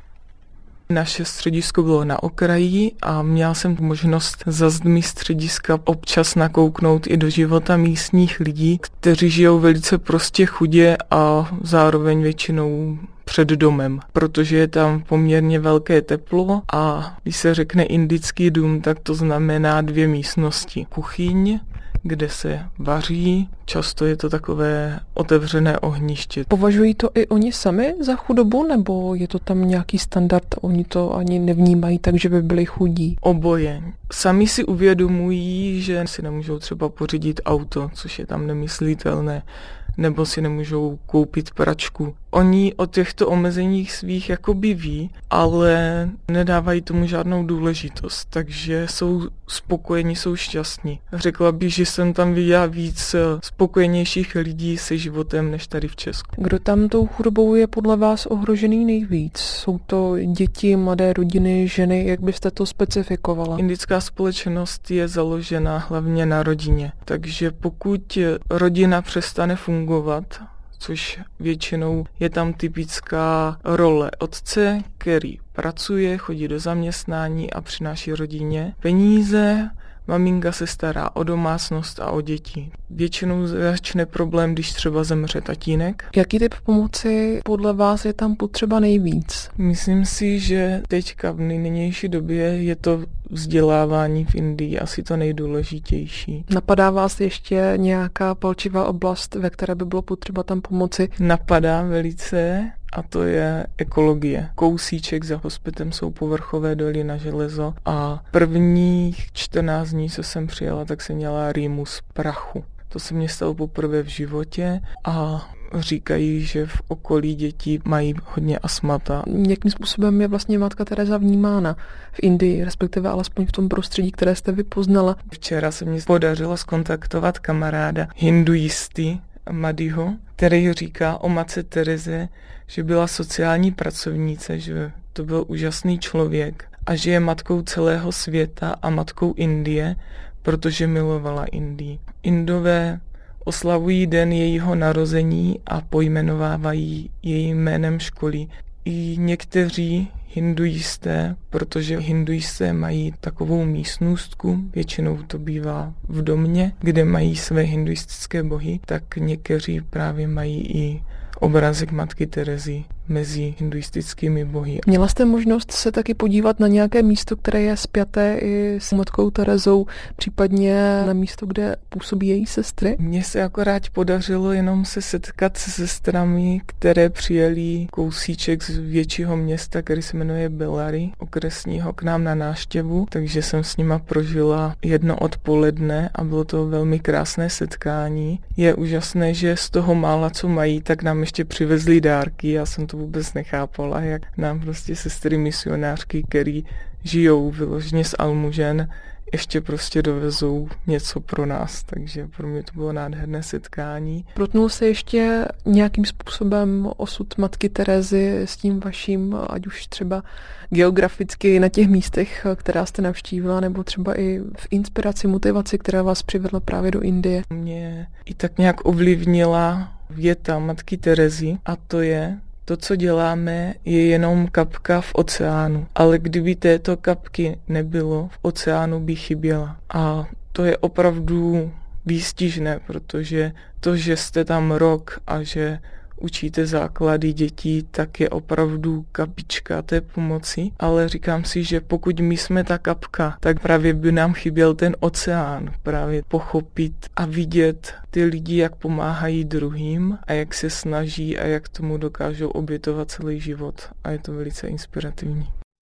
Naše středisko bylo na okraji a měla jsem možnost za zdmi střediska občas nakouknout i do života místních lidí, kteří žijou velice prostě chudě a zároveň většinou před domem, protože je tam poměrně velké teplo a když se řekne indický dům, tak to znamená 2 místnosti. Kuchyň, kde se vaří, často je to takové otevřené ohniště. Považují to i oni sami za chudobu, nebo je to tam nějaký standard, oni to ani nevnímají tak, že by byli chudí? Oboje. Sami si uvědomují, že si nemůžou třeba pořídit auto, což je tam nemyslitelné, nebo si nemůžou koupit pračku. Oni o těchto omezeních svých jakoby ví, ale nedávají tomu žádnou důležitost, takže jsou spokojení, jsou šťastní. Řekla bych, že jsem tam viděla víc spokojenějších lidí se životem než tady v Česku. Kdo tam tou chudobou je podle vás ohrožený nejvíc? Jsou to děti, mladé rodiny, ženy? Jak byste to specifikovala? Indická společnost je založena hlavně na rodině, takže pokud rodina přestane fungovat, což většinou je tam typická role otce, který pracuje, chodí do zaměstnání a přináší rodině peníze, maminka se stará o domácnost a o děti. Většinou začne problém, když třeba zemře tatínek. Jaký typ pomoci podle vás je tam potřeba nejvíc? Myslím si, že teďka v nynější době je to vzdělávání v Indii asi to nejdůležitější. Napadá vás ještě nějaká palčivá oblast, ve které by bylo potřeba tam pomoci? Napadá velice. A to je ekologie. Kousíček za Hospitem jsou povrchové doly na železo a prvních 14 dní, co jsem přijela, tak jsem měla rýmu z prachu. To se mně stalo poprvé v životě a říkají, že v okolí dětí mají hodně astmata. Jakým způsobem je vlastně matka Tereza vnímána v Indii, respektive alespoň v tom prostředí, které jste vy poznala? Včera se mi podařilo zkontaktovat kamaráda hinduisty Madiho, který říká o matce Tereze, že byla sociální pracovnice, že to byl úžasný člověk a že je matkou celého světa a matkou Indie, protože milovala Indii. Indové oslavují den jejího narození a pojmenovávají jejím jménem školy. I někteří hinduisté, protože hinduisté mají takovou místnostku, většinou to bývá v domě, kde mají své hinduistické bohy, tak někteří právě mají i obrázek matky Terezy mezi hinduistickými bohy. Měla jste možnost se taky podívat na nějaké místo, které je spjaté i s matkou Terezou, případně na místo, kde působí její sestry? Mně se akorát podařilo jenom se setkat se sestrami, které přijeli kousíček z většího města, který se jmenuje Bellary, okresního, k nám na návštěvu, takže jsem s nima prožila jedno odpoledne a bylo to velmi krásné setkání. Je úžasné, že z toho mála, co mají, tak nám ještě přivezli dárky. Já jsem to vůbec nechápala, jak nám prostě sestry misionářky, který žijou vyloženě z almužen, ještě prostě dovezou něco pro nás, takže pro mě to bylo nádherné setkání. Protnul se ještě nějakým způsobem osud matky Terezy s tím vaším, ať už třeba geograficky na těch místech, která jste navštívila, nebo třeba i v inspiraci, motivaci, která vás přivedla právě do Indie? Mě i tak nějak ovlivnila věta matky Terezy a to je: to, co děláme, je jenom kapka v oceánu, ale kdyby této kapky nebylo, v oceánu by chyběla. A to je opravdu výstižné, protože to, že jste tam rok a že učíte základy dětí, tak je opravdu kapička té pomoci, ale říkám si, že pokud my jsme ta kapka, tak právě by nám chyběl ten oceán, právě pochopit a vidět ty lidi, jak pomáhají druhým a jak se snaží a jak tomu dokážou obětovat celý život a je to velice inspirativní.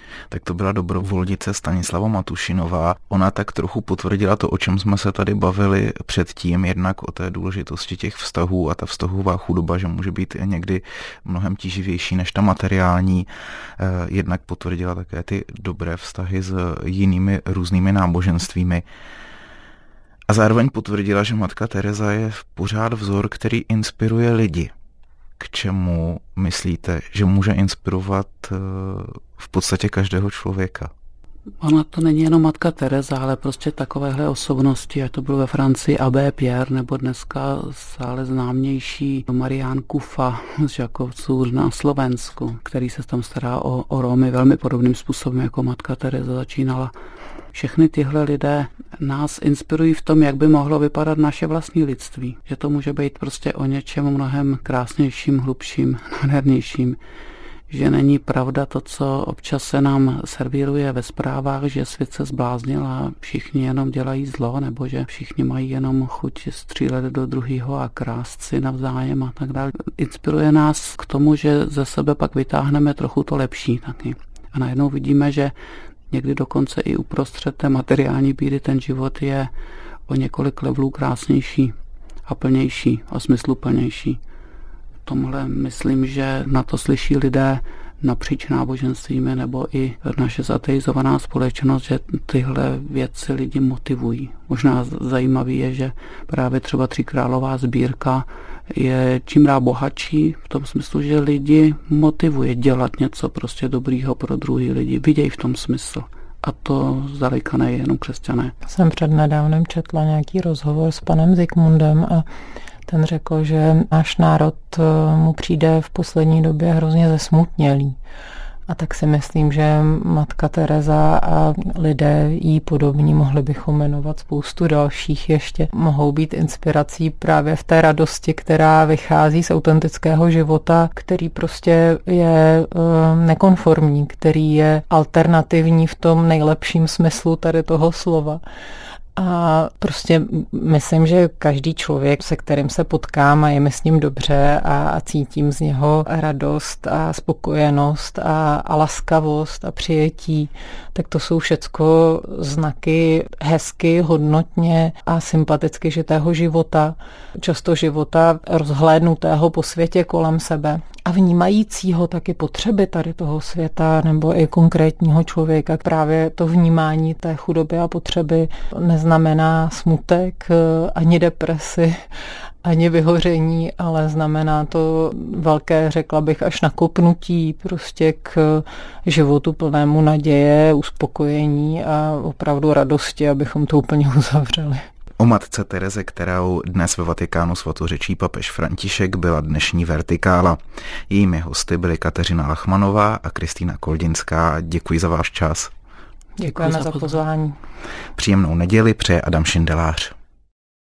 Tak to byla dobrovolnice Stanislava Matušinová. Ona tak trochu potvrdila to, o čem jsme se tady bavili předtím, jednak o té důležitosti těch vztahů a ta vztahová chudoba, že může být někdy mnohem tíživější než ta materiální. Jednak potvrdila také ty dobré vztahy s jinými různými náboženstvími. A zároveň potvrdila, že matka Tereza je pořád vzor, který inspiruje lidi. K čemu myslíte, že může inspirovat v podstatě každého člověka? Ona to není jenom matka Tereza, ale prostě takovéhle osobnosti, ať to bylo ve Francii Abbé Pierre, nebo dneska stále známější Marián Kufa z Žakovců na Slovensku, který se tam stará o Romy velmi podobným způsobem, jako matka Tereza začínala. Všechny tyhle lidé nás inspirují v tom, jak by mohlo vypadat naše vlastní lidství. Že to může být prostě o něčem mnohem krásnějším, hlubším, nádhernějším. Že není pravda to, co občas se nám servíruje ve zprávách, že svět se zbláznil a všichni jenom dělají zlo, nebo že všichni mají jenom chuť střílet do druhého a krást si navzájem a tak dále. Inspiruje nás k tomu, že ze sebe pak vytáhneme trochu to lepší taky. A najednou vidíme, že někdy dokonce i uprostřed té materiální bídy ten život je o několik levelů krásnější a plnější a smysluplnější. Tomhle myslím, že na to slyší lidé napříč náboženstvími nebo i naše zateizovaná společnost, že tyhle věci lidi motivují. Možná zajímavý je, že právě třeba Tříkrálová sbírka je čím dál bohatší v tom smyslu, že lidi motivuje dělat něco prostě dobrýho pro druhý lidi. Vidějí v tom smysl. A to zdaleka ne jenom křesťané. Jsem přednedávnem četla nějaký rozhovor s panem Zikmundem a ten řekl, že náš národ mu přijde v poslední době hrozně zesmutnělý. A tak si myslím, že matka Tereza a lidé jí podobní, mohli bychom jmenovat spoustu dalších ještě, mohou být inspirací právě v té radosti, která vychází z autentického života, který prostě je nekonformní, který je alternativní v tom nejlepším smyslu tady toho slova. A prostě myslím, že každý člověk, se kterým se potkám a je mi s ním dobře a cítím z něho radost a spokojenost a laskavost a přijetí, tak to jsou všecko znaky hezky, hodnotně a sympaticky žitého života, často života rozhlédnutého po světě kolem sebe a vnímajícího taky potřeby tady toho světa nebo i konkrétního člověka. Právě to vnímání té chudoby a potřeby neznamená smutek, ani depresi, ani vyhoření, ale znamená to velké, řekla bych, až nakopnutí prostě k životu plnému naděje, uspokojení a opravdu radosti, abychom to úplně uzavřeli. O matce Tereze, kterou dnes ve Vatikánu svatořečí papež František, byla dnešní Vertikála. Jejími hosty byly Kateřina Lachmanová a Kristýna Koldinská. Děkuji za váš čas. Děkujeme za pozvání. Příjemnou neděli přeje Adam Šindelář.